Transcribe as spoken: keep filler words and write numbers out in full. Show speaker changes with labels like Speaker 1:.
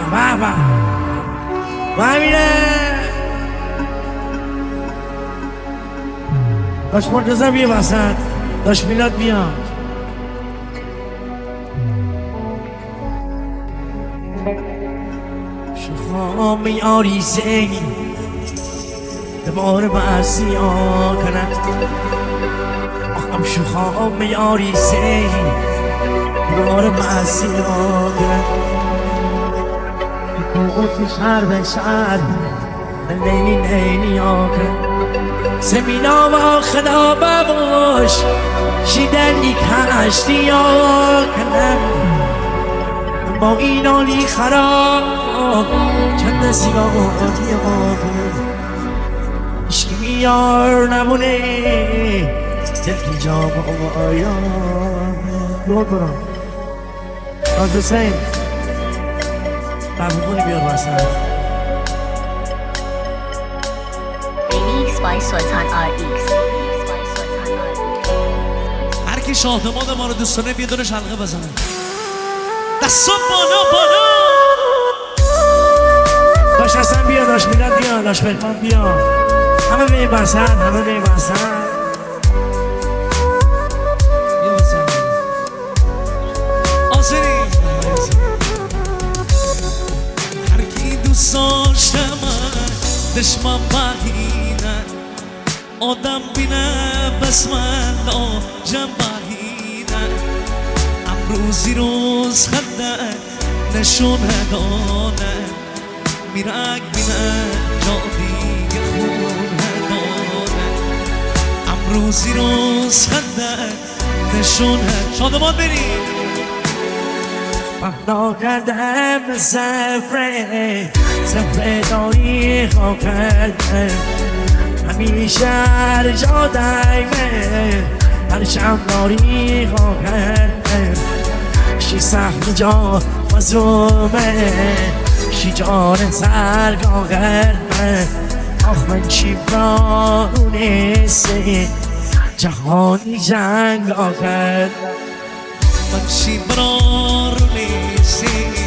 Speaker 1: بابا ببینه داشت مرتضی بیا وسط داشت میلاد بیا شخام یاری زی دبار بسی آکنم آخم شخام یاری زی دبار بسی آکنم بکوتی شهر به شهر لیلی لیلی آکنم زمینا و خدا بباش شیدن یک هشتی آکنم با این آلی خراب چند سیگاه آتی آکنم عشقی میار نمونه دل جا با آیام دور برام راز حسین بابونی بیار واسه
Speaker 2: by Sultan آر ایکس.
Speaker 3: هر کی شاهدماد ما رو دوست داره بیاد دورش حلقه بزنه دستم بالا بالا
Speaker 1: داش حسن بیا داش میلاد بیا داش بهمان بیا همه به این بسن همه به این بسن
Speaker 3: بیا بزن آزری هر کی دوست داشته من دشمن بهینه آدم بینه بس من لاجم بهینه امروزی روز خنده نشونه دانه میرک بینه جا دیگه خونه دانه امروزی روز خنده نشونه شادمان بریم
Speaker 1: پهنا کردم سفره سفره تاریخا کردم همیشه هر جا دایمه هر شم تاریخا کردم شی سخت جا مظلومه شی جان سرگاه کردم آخ من چی برانونسته جهانی جنگ آکرد
Speaker 3: من چی برار نیستی